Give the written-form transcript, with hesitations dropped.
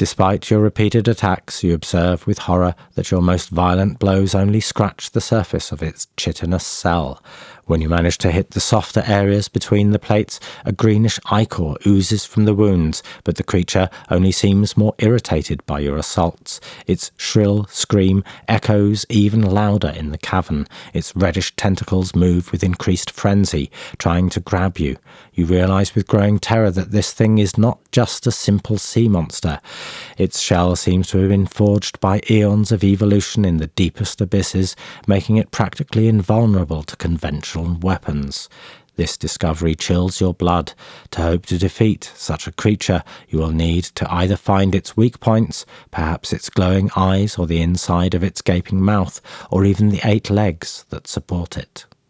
Despite your repeated attacks, you observe with horror that your most violent blows only scratch the surface of its chitinous cell. When you manage to hit the softer areas between the plates, a greenish ichor oozes from the wounds, but the creature only seems more irritated by your assaults. Its shrill scream echoes even louder in the cavern. Its reddish tentacles move with increased frenzy, trying to grab you. You realize with growing terror that this thing is not just a simple sea monster. Its shell seems to have been forged by eons of evolution in the deepest abysses, making it practically invulnerable to conventional weapons. This discovery chills your blood. To hope to defeat such a creature, you will need to either find its weak points, perhaps its glowing eyes or the inside of its gaping mouth, or even the 8 legs that support it.